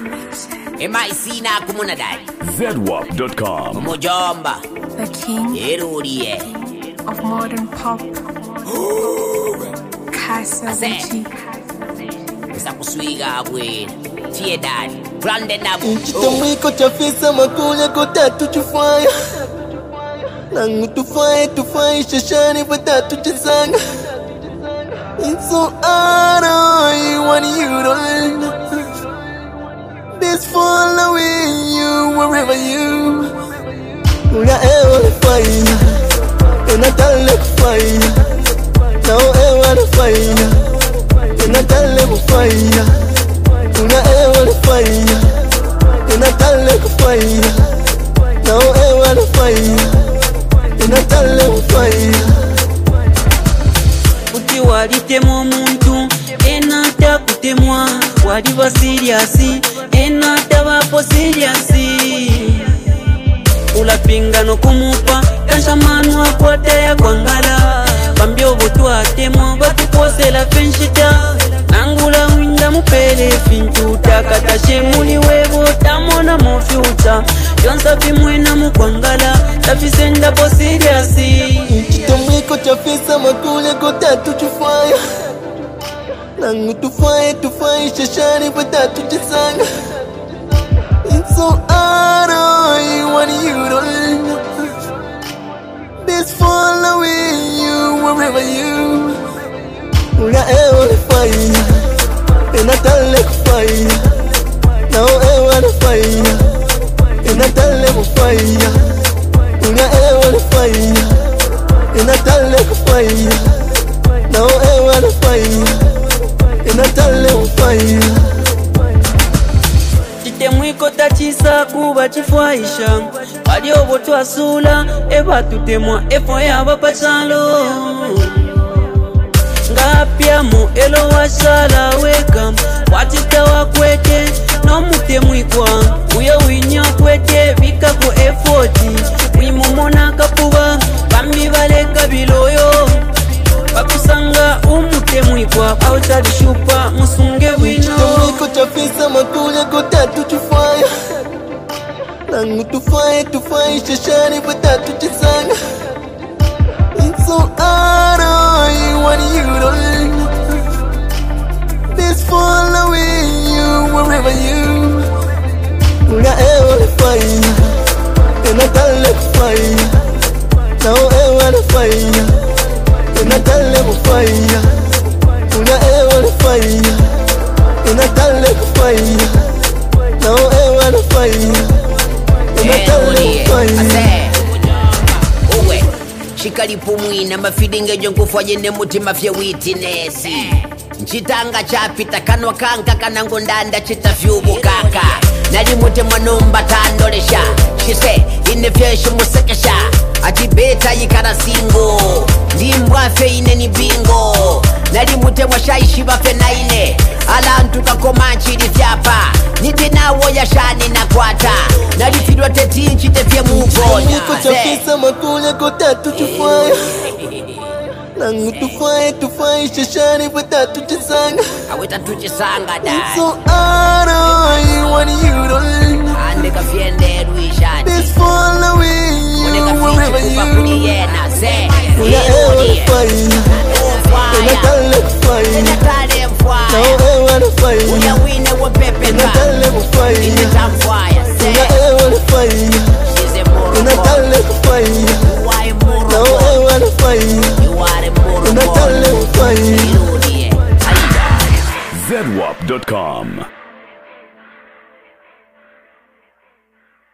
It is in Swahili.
MIC na kumunadai ZWAP.com. Mujomba The king Erurie of modern pop. Casa Gucci. Kisa kuswiga abwena Tie dad Brandon Abu Chitamwiko chafisa makulia kotatu chufaya Nangu tufaya shashani watatu chisanga. It's so hard on you when you don't know. This following you wherever you. Una ever fire and I tell like fire. Now ever fire and I tell like fire. Una ever fire and I tell like fire. Now ever fire and I tell like fire. Kuti walitemo muntu enata kutemwa waliva seriasi enata vapo seriasi ulapingano kumupa kanshamanu akwataya kwangala bambyo botu atemwa batukosela fenshita nangula winda mupele fintuta katashe muli webo tamona mo future yonsa vimwena mukwangala tafisenda po seriasi Chitamwiko chafisa makulia kotatu chufaya Nangu tufaya shashani watatu chisanga. It's so hard on you when you don't know. This following you wherever you. Una ever fire and I tell like fire. Now ever fire and I tell like fire. Una ever fire and I tell like fire. Now ever fire and I tell like fire. Chitemwiko tachisa kuba chifwaisha walio botu asula eba tutemwa efo yaba pachalo ngapya mu elo washala weka watita wakwete no mutemwikwa uyo winya kwete vika ku efoti wimumona kapuba bambi baleka biloyo bakusanga umutemwikwa outside shupa musunge wino. Chitamwiko chafisa makulia kotatu chufaya Nangu tufaya shashani watatu chisanga. It's so hard on you when you don't know. This following you wherever you. Una ever fire and I tell like fire. Now ever fire and I tell like fire. Una ever fire and I tell like fire. Now ever fire and I tell like fire. Uwe Shikali pumwina mafidinge jonkufu ajene mutima fye witness Nchitanga chapita kanwa kanka kanangu ndanda chita fyubu kaka Nali mute mwanumba tandolesha She say inefyeshe musekesha Ati beta yikara singo Limbwa fe ine ni bingo Nali mute mwashaishi bafe na ine Alantu kakomanchi di fyapa Niti na woya shani na kwata Nali fidwa teti nchite fye mugonya Niko chafisa makulia kotatu chufaya Nangu tufaya shashani watatu chisanga. Aweta tuchisanga dai It's so hard on you when you don't know. Ande kafiende ruishati This following Ode you kafichi wherever kupa you. kuniyena se Una ever fire and I tell like fire. Now ever fire Uya wine wa pepe and I ka tell like fire. Ine tamfaya se Una ever fire Shize moro and I tell like fire. Uwae moro Now ever fire Uware moro and I tell like fire. Irudie Aida ZWAP.com.